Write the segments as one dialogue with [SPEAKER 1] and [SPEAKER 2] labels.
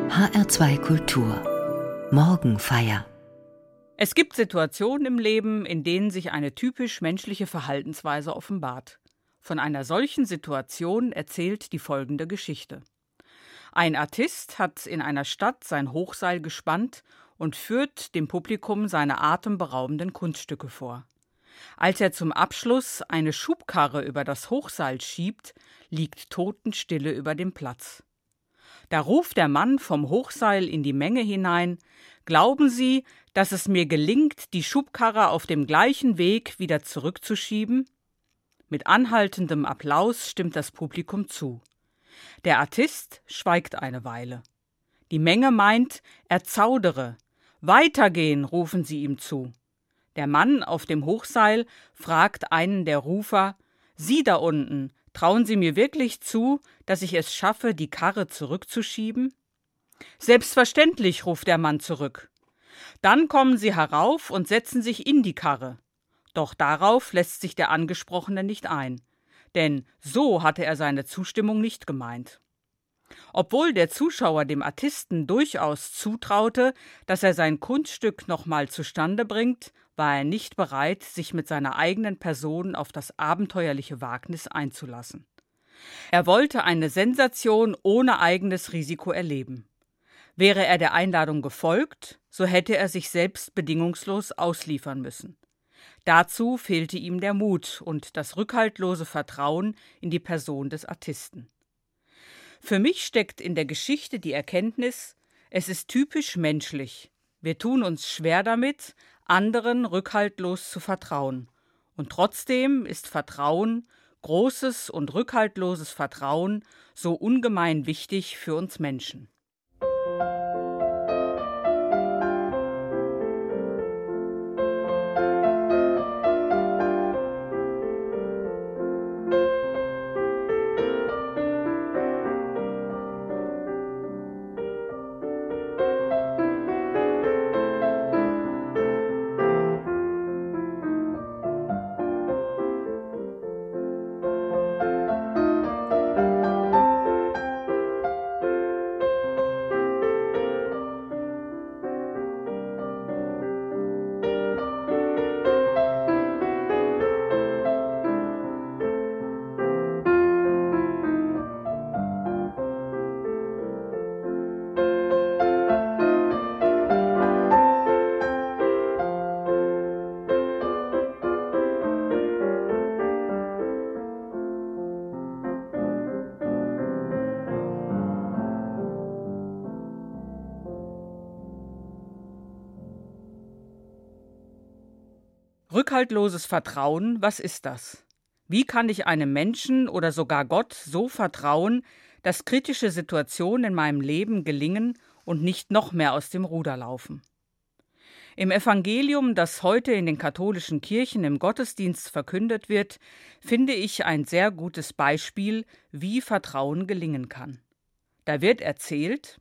[SPEAKER 1] HR2 Kultur Morgenfeier.
[SPEAKER 2] Es gibt Situationen im Leben, in denen sich eine typisch menschliche Verhaltensweise offenbart. Von einer solchen Situation erzählt die folgende Geschichte. Ein Artist hat in einer Stadt sein Hochseil gespannt und führt dem Publikum seine atemberaubenden Kunststücke vor. Als er zum Abschluss eine Schubkarre über das Hochseil schiebt, liegt Totenstille über dem Platz. Da ruft der Mann vom Hochseil in die Menge hinein: »Glauben Sie, dass es mir gelingt, die Schubkarre auf dem gleichen Weg wieder zurückzuschieben?« Mit anhaltendem Applaus stimmt das Publikum zu. Der Artist schweigt eine Weile. Die Menge meint, er zaudere. »Weitergehen«, rufen sie ihm zu. Der Mann auf dem Hochseil fragt einen der Rufer: »Sie da unten, trauen Sie mir wirklich zu, dass ich es schaffe, die Karre zurückzuschieben?« »Selbstverständlich«, ruft der Mann zurück. Dann kommen sie herauf und setzen sich in die Karre. Doch darauf lässt sich der Angesprochene nicht ein, denn so hatte er seine Zustimmung nicht gemeint. Obwohl der Zuschauer dem Artisten durchaus zutraute, dass er sein Kunststück nochmal zustande bringt, war er nicht bereit, sich mit seiner eigenen Person auf das abenteuerliche Wagnis einzulassen. Er wollte eine Sensation ohne eigenes Risiko erleben. Wäre er der Einladung gefolgt, so hätte er sich selbst bedingungslos ausliefern müssen. Dazu fehlte ihm der Mut und das rückhaltlose Vertrauen in die Person des Artisten. Für mich steckt in der Geschichte die Erkenntnis, es ist typisch menschlich. Wir tun uns schwer damit, anderen rückhaltlos zu vertrauen. Und trotzdem ist Vertrauen, großes und rückhaltloses Vertrauen, so ungemein wichtig für uns Menschen. Rückhaltloses Vertrauen, was ist das? Wie kann ich einem Menschen oder sogar Gott so vertrauen, dass kritische Situationen in meinem Leben gelingen und nicht noch mehr aus dem Ruder laufen? Im Evangelium, das heute in den katholischen Kirchen im Gottesdienst verkündet wird, finde ich ein sehr gutes Beispiel, wie Vertrauen gelingen kann. Da wird erzählt: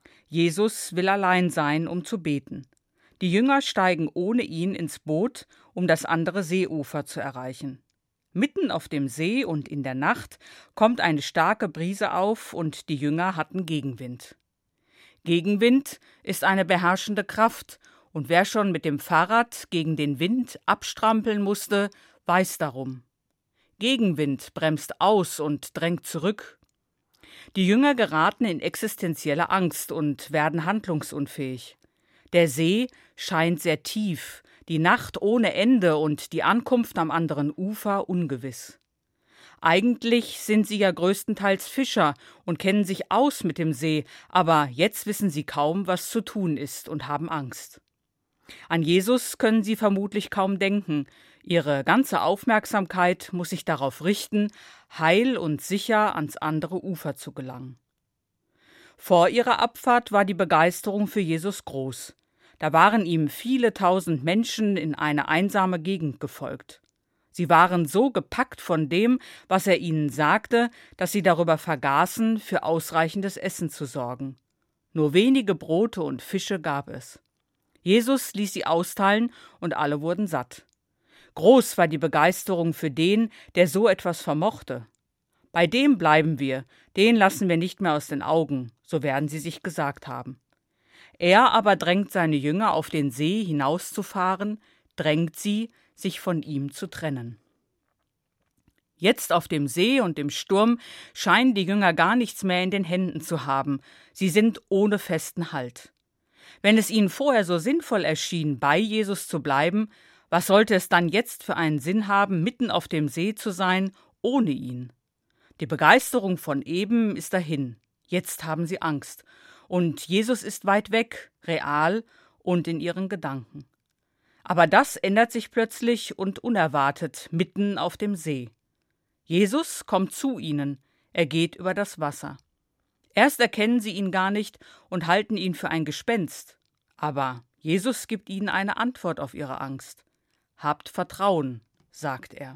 [SPEAKER 2] Jesus will allein sein, um zu beten. Die Jünger steigen ohne ihn ins Boot, um das andere Seeufer zu erreichen. Mitten auf dem See und in der Nacht kommt eine starke Brise auf und die Jünger hatten Gegenwind. Gegenwind ist eine beherrschende Kraft, und wer schon mit dem Fahrrad gegen den Wind abstrampeln musste, weiß darum. Gegenwind bremst aus und drängt zurück. Die Jünger geraten in existenzielle Angst und werden handlungsunfähig. Der See scheint sehr tief, die Nacht ohne Ende und die Ankunft am anderen Ufer ungewiss. Eigentlich sind sie ja größtenteils Fischer und kennen sich aus mit dem See, aber jetzt wissen sie kaum, was zu tun ist und haben Angst. An Jesus können sie vermutlich kaum denken. Ihre ganze Aufmerksamkeit muss sich darauf richten, heil und sicher ans andere Ufer zu gelangen. Vor ihrer Abfahrt war die Begeisterung für Jesus groß. Da waren ihm viele tausend Menschen in eine einsame Gegend gefolgt. Sie waren so gepackt von dem, was er ihnen sagte, dass sie darüber vergaßen, für ausreichendes Essen zu sorgen. Nur wenige Brote und Fische gab es. Jesus ließ sie austeilen und alle wurden satt. Groß war die Begeisterung für den, der so etwas vermochte. Bei dem bleiben wir, den lassen wir nicht mehr aus den Augen, so werden sie sich gesagt haben. Er aber drängt seine Jünger, auf den See hinauszufahren, drängt sie, sich von ihm zu trennen. Jetzt auf dem See und im Sturm scheinen die Jünger gar nichts mehr in den Händen zu haben. Sie sind ohne festen Halt. Wenn es ihnen vorher so sinnvoll erschien, bei Jesus zu bleiben, was sollte es dann jetzt für einen Sinn haben, mitten auf dem See zu sein, ohne ihn? Die Begeisterung von eben ist dahin. Jetzt haben sie Angst. Und Jesus ist weit weg, real und in ihren Gedanken. Aber das ändert sich plötzlich und unerwartet mitten auf dem See. Jesus kommt zu ihnen, er geht über das Wasser. Erst erkennen sie ihn gar nicht und halten ihn für ein Gespenst. Aber Jesus gibt ihnen eine Antwort auf ihre Angst. Habt Vertrauen, sagt er.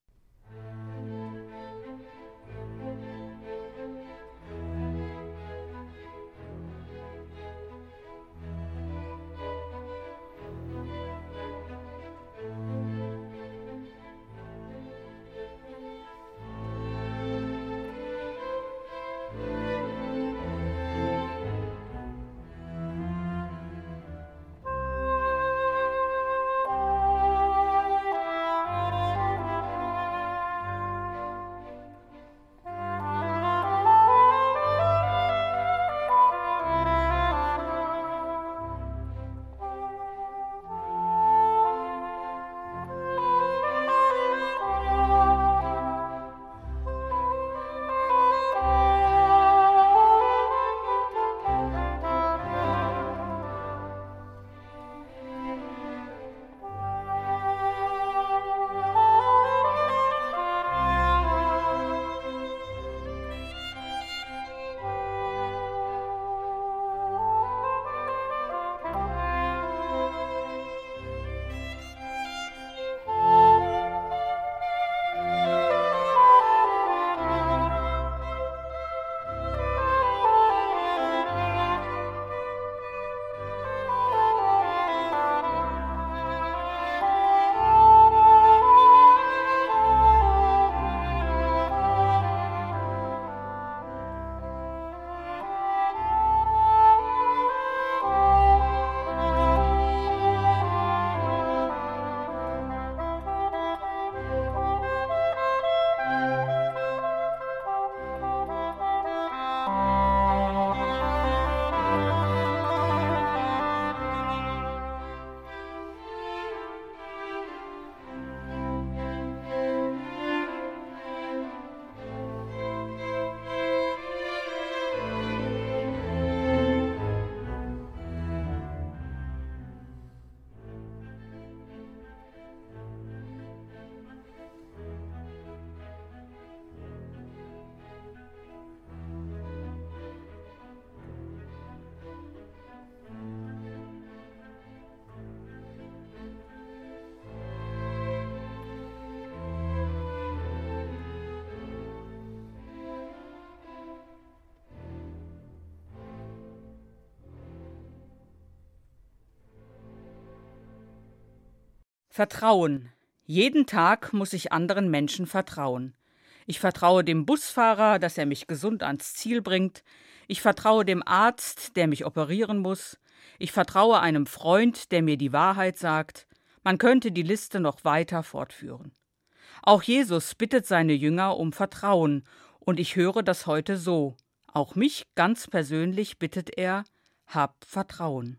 [SPEAKER 2] Vertrauen. Jeden Tag muss ich anderen Menschen vertrauen. Ich vertraue dem Busfahrer, dass er mich gesund ans Ziel bringt. Ich vertraue dem Arzt, der mich operieren muss. Ich vertraue einem Freund, der mir die Wahrheit sagt. Man könnte die Liste noch weiter fortführen. Auch Jesus bittet seine Jünger um Vertrauen, und ich höre das heute so. Auch mich ganz persönlich bittet er: Hab Vertrauen.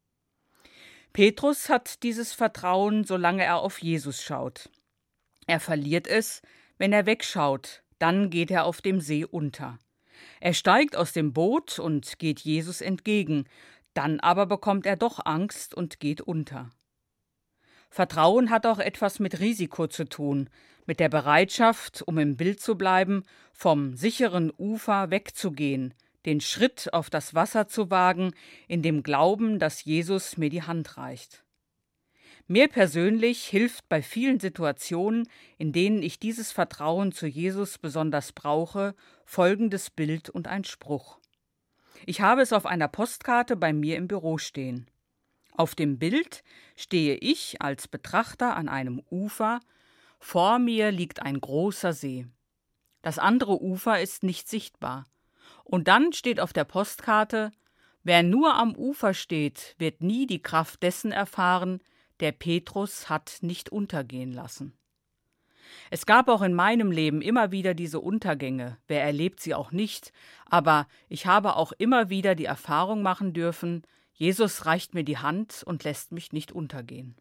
[SPEAKER 2] Petrus hat dieses Vertrauen, solange er auf Jesus schaut. Er verliert es, wenn er wegschaut, dann geht er auf dem See unter. Er steigt aus dem Boot und geht Jesus entgegen, dann aber bekommt er doch Angst und geht unter. Vertrauen hat auch etwas mit Risiko zu tun, mit der Bereitschaft, um im Bild zu bleiben, vom sicheren Ufer wegzugehen, den Schritt auf das Wasser zu wagen, in dem Glauben, dass Jesus mir die Hand reicht. Mir persönlich hilft bei vielen Situationen, in denen ich dieses Vertrauen zu Jesus besonders brauche, folgendes Bild und ein Spruch. Ich habe es auf einer Postkarte bei mir im Büro stehen. Auf dem Bild stehe ich als Betrachter an einem Ufer, vor mir liegt ein großer See. Das andere Ufer ist nicht sichtbar. Und dann steht auf der Postkarte: Wer nur am Ufer steht, wird nie die Kraft dessen erfahren, der Petrus hat nicht untergehen lassen. Es gab auch in meinem Leben immer wieder diese Untergänge, wer erlebt sie auch nicht, aber ich habe auch immer wieder die Erfahrung machen dürfen, Jesus reicht mir die Hand und lässt mich nicht untergehen.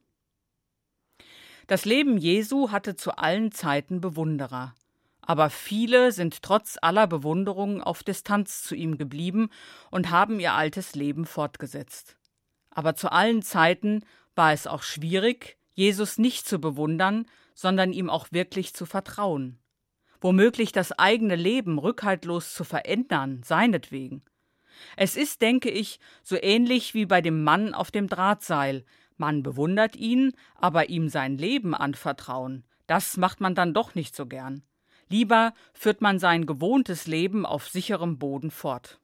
[SPEAKER 2] Das Leben Jesu hatte zu allen Zeiten Bewunderer, aber viele sind trotz aller Bewunderung auf Distanz zu ihm geblieben und haben ihr altes Leben fortgesetzt. Aber zu allen Zeiten war es auch schwierig, Jesus nicht zu bewundern, sondern ihm auch wirklich zu vertrauen. Womöglich das eigene Leben rückhaltlos zu verändern, seinetwegen. Es ist, denke ich, so ähnlich wie bei dem Mann auf dem Drahtseil. Man bewundert ihn, aber ihm sein Leben anvertrauen, das macht man dann doch nicht so gern. Lieber führt man sein gewohntes Leben auf sicherem Boden fort.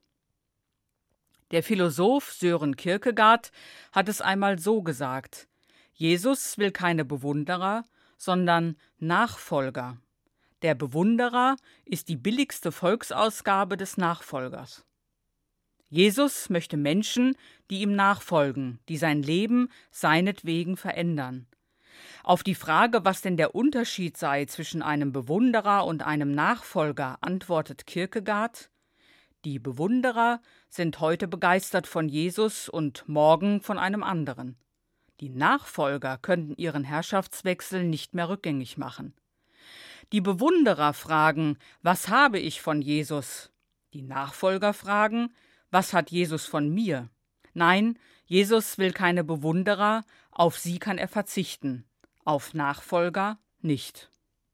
[SPEAKER 2] Der Philosoph Søren Kierkegaard hat es einmal so gesagt: Jesus will keine Bewunderer, sondern Nachfolger. Der Bewunderer ist die billigste Volksausgabe des Nachfolgers. Jesus möchte Menschen, die ihm nachfolgen, die sein Leben seinetwegen verändern. Auf die Frage, was denn der Unterschied sei zwischen einem Bewunderer und einem Nachfolger, antwortet Kierkegaard: Die Bewunderer sind heute begeistert von Jesus und morgen von einem anderen. Die Nachfolger könnten ihren Herrschaftswechsel nicht mehr rückgängig machen. Die Bewunderer fragen: Was habe ich von Jesus? Die Nachfolger fragen: Was hat Jesus von mir? Nein, Jesus will keine Bewunderer, auf sie kann er verzichten, auf Nachfolger nicht.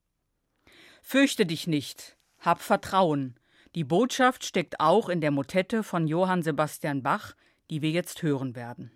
[SPEAKER 2] Fürchte dich nicht, hab Vertrauen. Die Botschaft steckt auch in der Motette von Johann Sebastian Bach, die wir jetzt hören werden.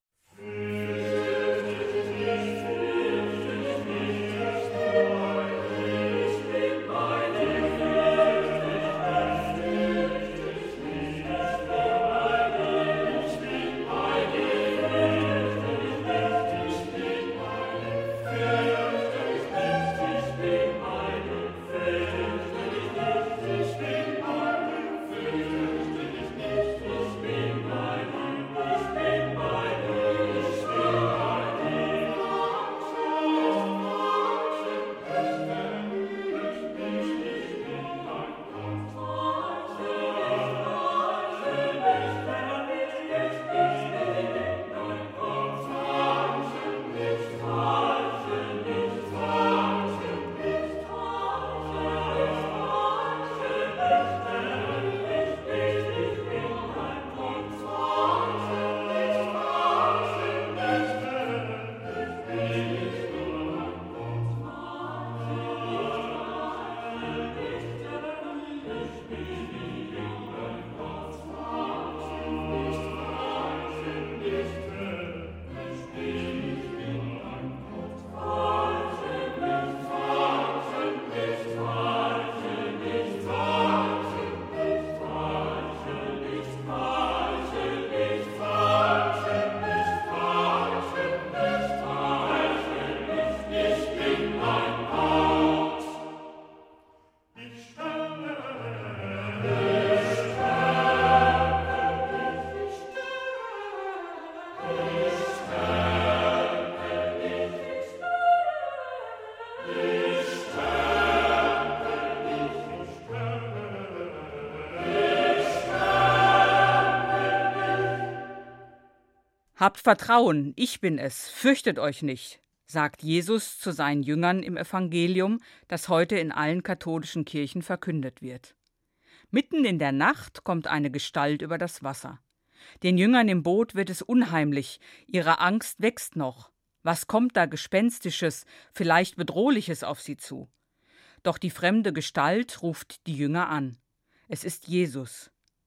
[SPEAKER 2] Habt Vertrauen, ich bin es, fürchtet euch nicht, sagt Jesus zu seinen Jüngern im Evangelium, das heute in allen katholischen Kirchen verkündet wird. Mitten in der Nacht kommt eine Gestalt über das Wasser. Den Jüngern im Boot wird es unheimlich, ihre Angst wächst noch. Was kommt da Gespenstisches, vielleicht Bedrohliches auf sie zu? Doch die fremde Gestalt ruft die Jünger an. Es ist Jesus.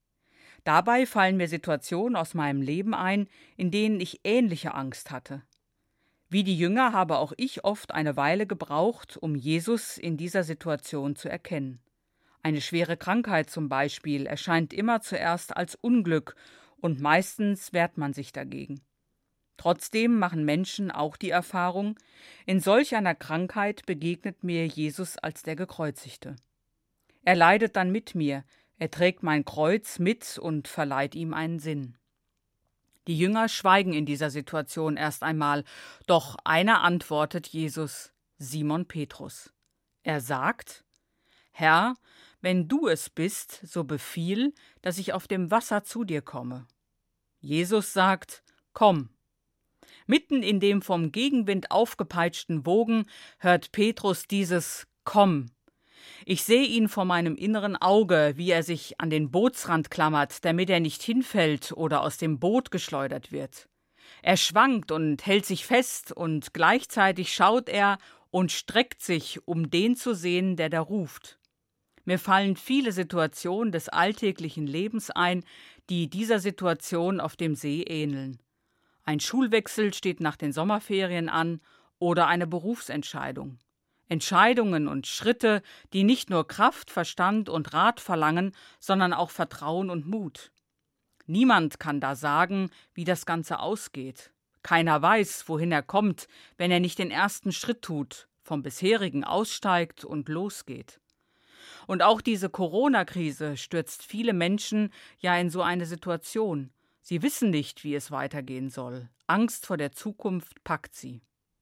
[SPEAKER 2] Dabei fallen mir Situationen aus meinem Leben ein, in denen ich ähnliche Angst hatte. Wie die Jünger habe auch ich oft eine Weile gebraucht, um Jesus in dieser Situation zu erkennen. Eine schwere Krankheit zum Beispiel erscheint immer zuerst als Unglück und meistens wehrt man sich dagegen. Trotzdem machen Menschen auch die Erfahrung, in solch einer Krankheit begegnet mir Jesus als der Gekreuzigte. Er leidet dann mit mir, er trägt mein Kreuz mit und verleiht ihm einen Sinn. Die Jünger schweigen in dieser Situation erst einmal, doch einer antwortet Jesus, Simon Petrus. Er sagt: Herr, wenn du es bist, so befiehl, dass ich auf dem Wasser zu dir komme. Jesus sagt: Komm. Mitten in dem vom Gegenwind aufgepeitschten Wogen hört Petrus dieses Komm. Ich sehe ihn vor meinem inneren Auge, wie er sich an den Bootsrand klammert, damit er nicht hinfällt oder aus dem Boot geschleudert wird. Er schwankt und hält sich fest, und gleichzeitig schaut er und streckt sich, um den zu sehen, der da ruft. Mir fallen viele Situationen des alltäglichen Lebens ein, die dieser Situation auf dem See ähneln. Ein Schulwechsel steht nach den Sommerferien an oder eine Berufsentscheidung. Entscheidungen und Schritte, die nicht nur Kraft, Verstand und Rat verlangen, sondern auch Vertrauen und Mut. Niemand kann da sagen, wie das Ganze ausgeht. Keiner weiß, wohin er kommt, wenn er nicht den ersten Schritt tut, vom bisherigen aussteigt und losgeht. Und auch diese Corona-Krise stürzt viele Menschen ja in so eine Situation. Sie wissen nicht, wie es weitergehen soll. Angst vor der Zukunft packt sie.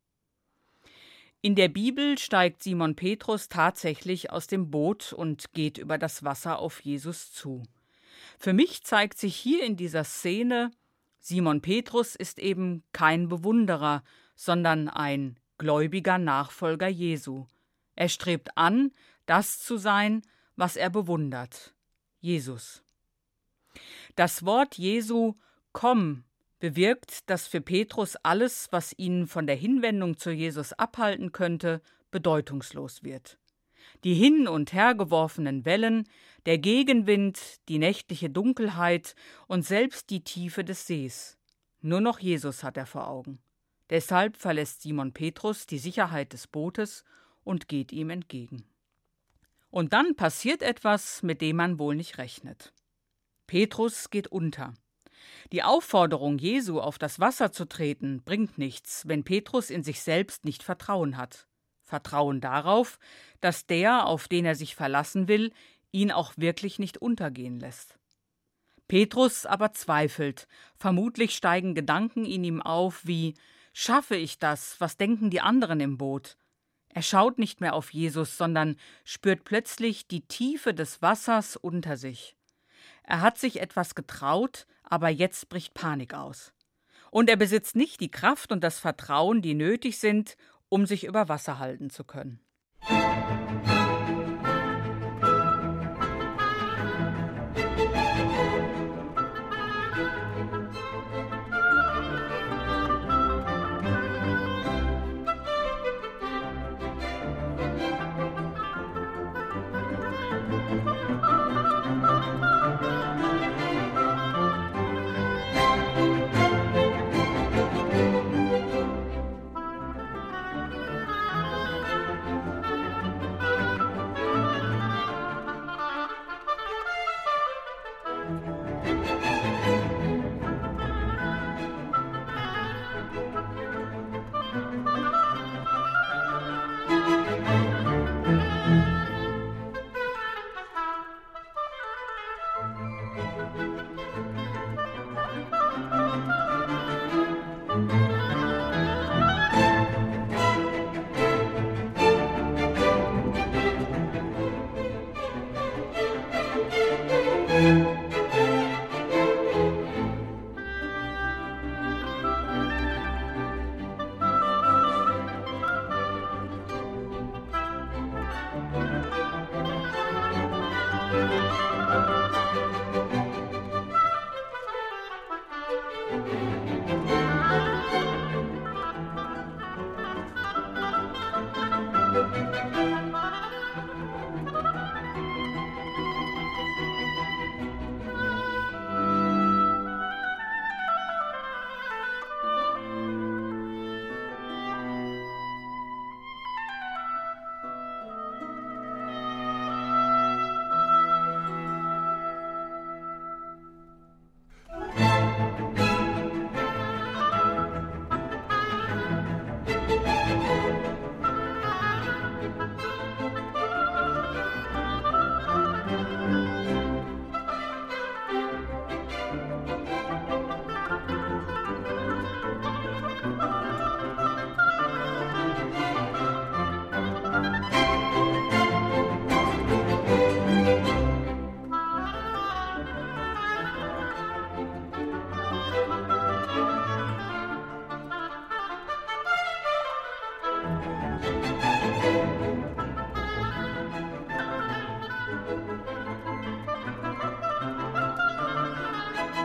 [SPEAKER 2] In der Bibel steigt Simon Petrus tatsächlich aus dem Boot und geht über das Wasser auf Jesus zu. Für mich zeigt sich hier in dieser Szene, Simon Petrus ist eben kein Bewunderer, sondern ein gläubiger Nachfolger Jesu. Er strebt an, das zu sein, was er bewundert: Jesus. Das Wort Jesu, komm, bewirkt, dass für Petrus alles, was ihn von der Hinwendung zu Jesus abhalten könnte, bedeutungslos wird. Die hin- und hergeworfenen Wellen, der Gegenwind, die nächtliche Dunkelheit und selbst die Tiefe des Sees. Nur noch Jesus hat er vor Augen. Deshalb verlässt Simon Petrus die Sicherheit des Bootes und geht ihm entgegen. Und dann passiert etwas, mit dem man wohl nicht rechnet. Petrus geht unter. Die Aufforderung Jesu, auf das Wasser zu treten, bringt nichts, wenn Petrus in sich selbst nicht Vertrauen hat. Vertrauen darauf, dass der, auf den er sich verlassen will, ihn auch wirklich nicht untergehen lässt. Petrus aber zweifelt. Vermutlich steigen Gedanken in ihm auf wie: Schaffe ich das? Was denken die anderen im Boot? Er schaut nicht mehr auf Jesus, sondern spürt plötzlich die Tiefe des Wassers unter sich. Er hat sich etwas getraut, aber jetzt bricht Panik aus. Und er besitzt nicht die Kraft und das Vertrauen, die nötig sind, um sich über Wasser halten zu können.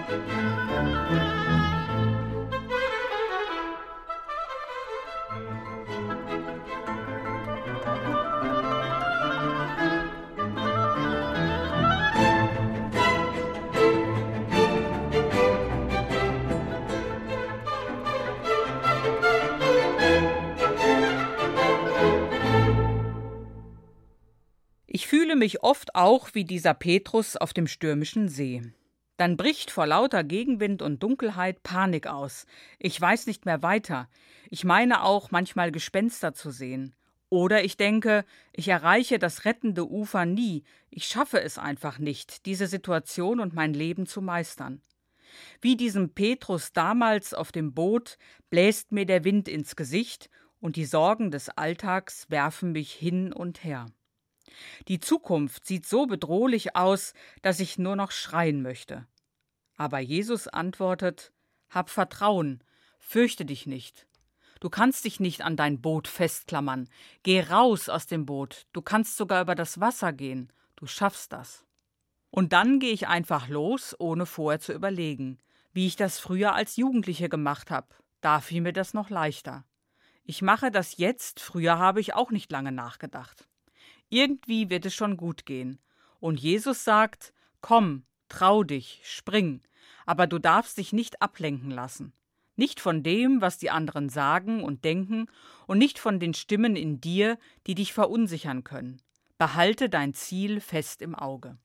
[SPEAKER 2] Ich fühle mich oft auch wie dieser Petrus auf dem stürmischen See. Dann bricht vor lauter Gegenwind und Dunkelheit Panik aus. Ich weiß nicht mehr weiter. Ich meine auch, manchmal Gespenster zu sehen. Oder ich denke, ich erreiche das rettende Ufer nie. Ich schaffe es einfach nicht, diese Situation und mein Leben zu meistern. Wie diesem Petrus damals auf dem Boot bläst mir der Wind ins Gesicht und die Sorgen des Alltags werfen mich hin und her. Die Zukunft sieht so bedrohlich aus, dass ich nur noch schreien möchte. Aber Jesus antwortet: Hab Vertrauen, fürchte dich nicht. Du kannst dich nicht an dein Boot festklammern. Geh raus aus dem Boot, du kannst sogar über das Wasser gehen, du schaffst das. Und dann gehe ich einfach los, ohne vorher zu überlegen, wie ich das früher als Jugendliche gemacht habe. Da fiel mir das noch leichter. Ich mache das jetzt, früher habe ich auch nicht lange nachgedacht. Irgendwie wird es schon gut gehen. Und Jesus sagt: Komm, trau dich, spring, aber du darfst dich nicht ablenken lassen. Nicht von dem, was die anderen sagen und denken, und nicht von den Stimmen in dir, die dich verunsichern können. Behalte dein Ziel fest im Auge.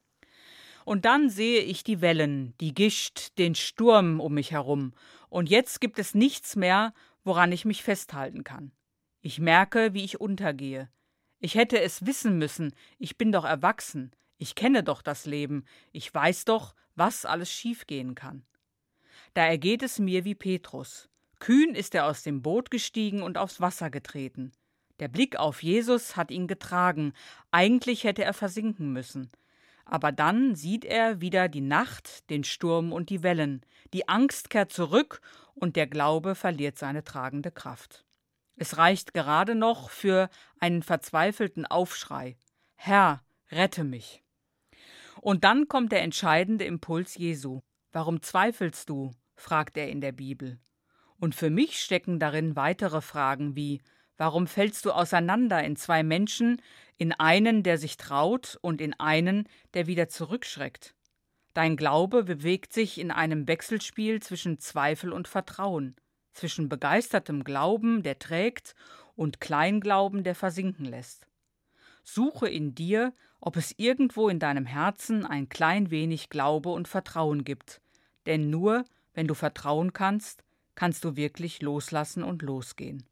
[SPEAKER 2] Und dann sehe ich die Wellen, die Gischt, den Sturm um mich herum, und jetzt gibt es nichts mehr, woran ich mich festhalten kann. Ich merke, wie ich untergehe. Ich hätte es wissen müssen, ich bin doch erwachsen, ich kenne doch das Leben, ich weiß doch, was alles schiefgehen kann. Da ergeht es mir wie Petrus. Kühn ist er aus dem Boot gestiegen und aufs Wasser getreten. Der Blick auf Jesus hat ihn getragen, eigentlich hätte er versinken müssen. Aber dann sieht er wieder die Nacht, den Sturm und die Wellen. Die Angst kehrt zurück und der Glaube verliert seine tragende Kraft. Es reicht gerade noch für einen verzweifelten Aufschrei: Herr, rette mich. Und dann kommt der entscheidende Impuls Jesu. Warum zweifelst du? Fragt er in der Bibel. Und für mich stecken darin weitere Fragen wie: Warum fällst du auseinander in zwei Menschen, in einen, der sich traut, und in einen, der wieder zurückschreckt? Dein Glaube bewegt sich in einem Wechselspiel zwischen Zweifel und Vertrauen, zwischen begeistertem Glauben, der trägt, und Kleinglauben, der versinken lässt. Suche in dir, ob es irgendwo in deinem Herzen ein klein wenig Glaube und Vertrauen gibt. Denn nur, wenn du vertrauen kannst, kannst du wirklich loslassen und losgehen.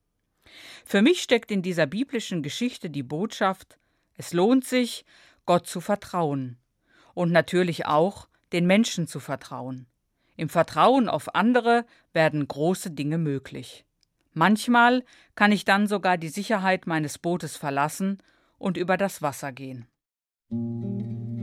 [SPEAKER 2] Für mich steckt in dieser biblischen Geschichte die Botschaft: Es lohnt sich, Gott zu vertrauen und natürlich auch, den Menschen zu vertrauen. Im Vertrauen auf andere werden große Dinge möglich. Manchmal kann ich dann sogar die Sicherheit meines Bootes verlassen und über das Wasser gehen.